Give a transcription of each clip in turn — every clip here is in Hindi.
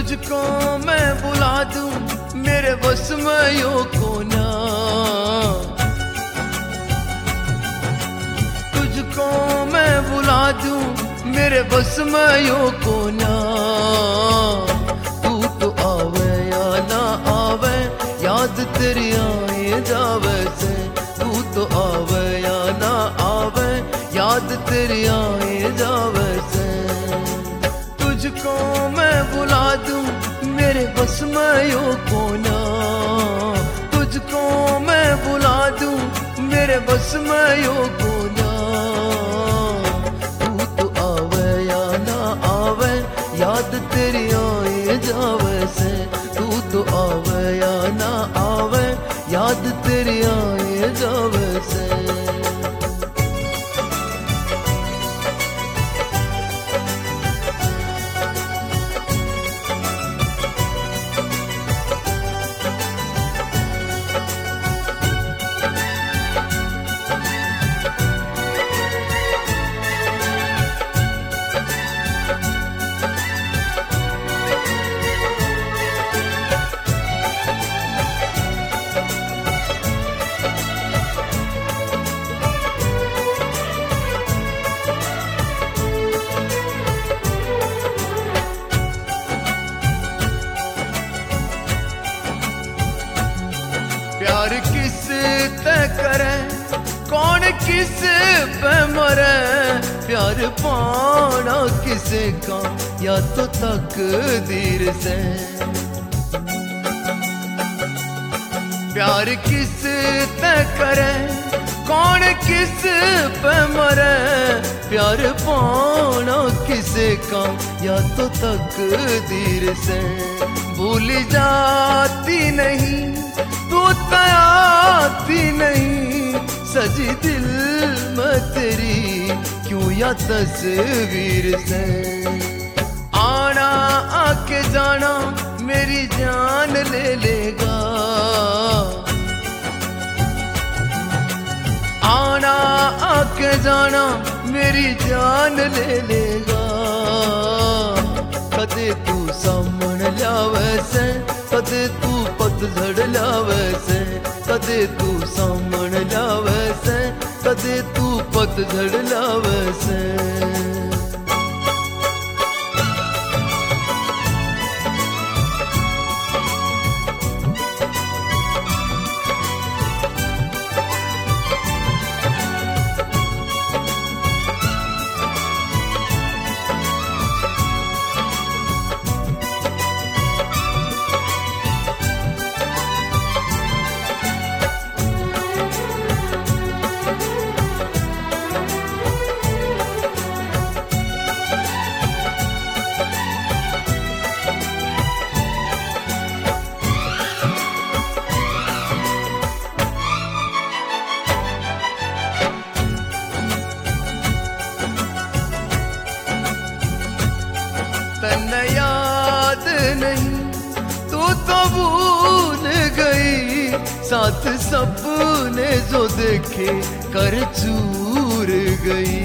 तुझको मैं बुला दूं मेरे बस में यो कोना, तुझको मैं बुला दूं मेरे बस में यो कोना। तू तो आवे या ना आवे याद तेरी आए जावे से, तू तो आवे या ना आवे याद तेरी आए जावे से। तुझको मैं बुला दूं मेरे बस में यो कोना, तुझको मैं बुला दूं मेरे बस में यो कोना। तू तो आवे या ना आवे याद तेरी आए जावे से, तू तो आवे या ना आवे याद तेरी आए जावे से। प्यार किस तय करे कौन किस पे मरे, प्यार पाना किसे का या तो तकदीर से। प्यार किस तय करे कौन किस पे मरे, प्यार पाना किसे का या तो तकदीर से। भूल जाती नहीं तू तयाती नहीं, सजी दिल में तेरी क्यों या तस्वीर से। आना आके जाना मेरी जान ले लेगा, आना आके जाना मेरी जान ले लेगा। कदे तू सामने लावे से, कदे तू पतझड़ लावे से, कदे तू सामने लावे से, कदे तू पतझड़ लावे से। तन्ने याद नहीं तू तो भूल गई, साथ सपने जो देखे कर चूर गई।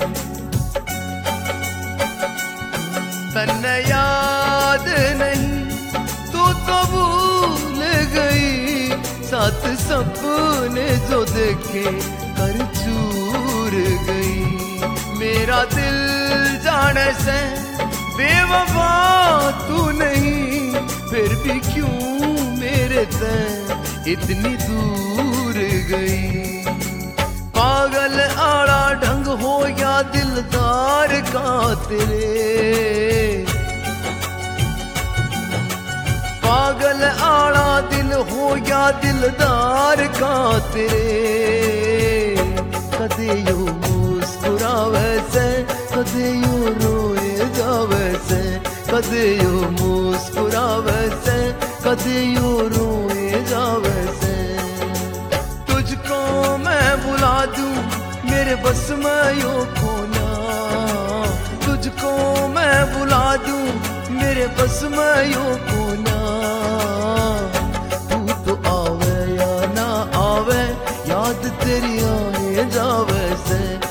तन्ने याद नहीं तू तो भूल गई, साथ सपने जो देखे कर चूर गई। मेरा दिल जाने से बेवफा तू नहीं, फिर भी क्यों मेरे से इतनी दूर गई। पागल आड़ा ढंग हो या दिलदार का तेरे, पागल आड़ा दिल हो या दिलदार का तेरे। कदे यो मुस्कुरावे से, कदे यो रोए जावे से, कदे यो मुस्कुरावे से, कदे यो रोए जावे से। तुझको मैं बुला दूं मेरे बस में यो कोना, तुझको मैं बुला दूं मेरे बस में यो कोना। तू तो आवे या ना आवे याद तेरी आए जावे से,